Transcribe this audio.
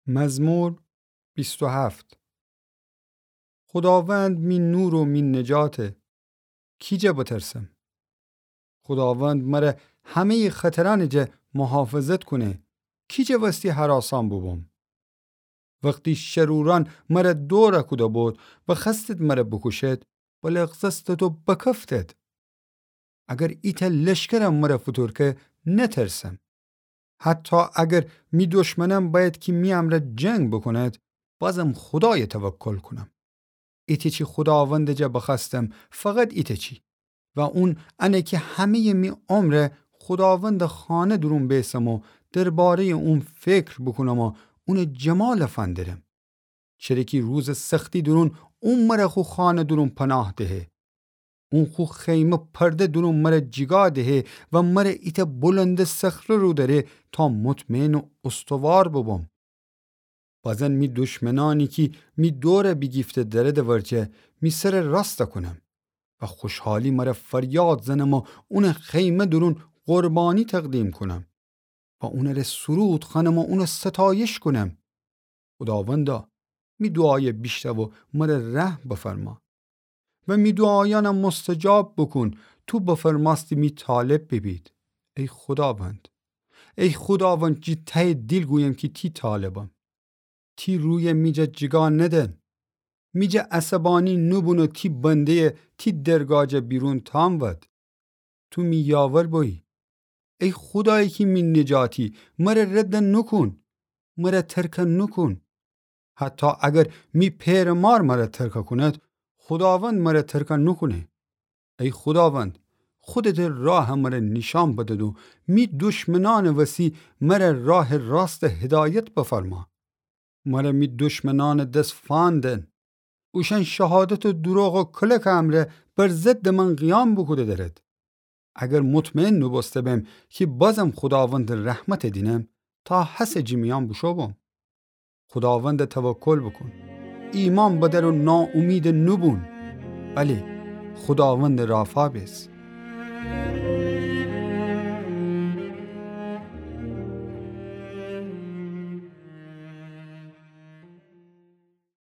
مزمور 27. خداوند می نور و می نجاته، کی جا بترسم؟ خداوند مرا همه خطران جا محافظت کنه، کی جا وستی هراسان بوم؟ وقتی شروران مرا دور کده بود و خستت مرا بکشد، بلغزستت و بکفتت. اگر ایتا لشکرم مرا فتور که نترسم. حتی اگر می دشمنم باید که می امر جنگ بکند، بازم خدای توکل کنم. ایتی چی خداوند جا بخستم، فقط ایتی چی. و اون انه که همه می عمر خداوند خانه درون بیسم و درباره اون فکر بکنم و اون جمال فندرم. چرا روز سختی درون اون مرا خو خانه درون پناه دهه. اون خو خیمه پرده درون مرا جگا دهه و مرا ایت بلند صخره رو داره تا مطمئن و استوار ببم. بازن می دشمنانی که می دور بگیفته داره دورچه می سر راست کنم و خوشحالی مرا فریاد زنم و اون خیمه درون قربانی تقدیم کنم و اون را سرود خانم و اون ستایش کنم. خداوندا می دعای بیشتر و مرا رحم بفرما و می دعایانم مستجاب بکن. تو بفرماستی می طالب ببید. ای خداوند جی ته دل گویم که تی طالبم. تی روی میجا جگا ندن. میجا عصبانی نبونو تی بنده تی درگاجه بیرون تام ود. تو می یاور بایی. ای خدایی که می نجاتی مرا رد نکن. مرا ترک نکن. حتی اگر می پیرمار مرا ترک کند، خداوند مرا ترک نکنه. ای خداوند خودت راه مرا نشان بده و می دشمنان وسی مرا راه راست هدایت بفرما. مرا می دشمنان دست فاندن. اوشن شهادت و دروغ و کلک امره بر ضد من قیام بکده دارد. اگر مطمئن نبسته بم که بازم خداوند رحمت دینم تا حس جمیان بشوبم. خداوند توکل بکن. ایمان بدر و ناامید نبون. بله خداوند رافا بیس.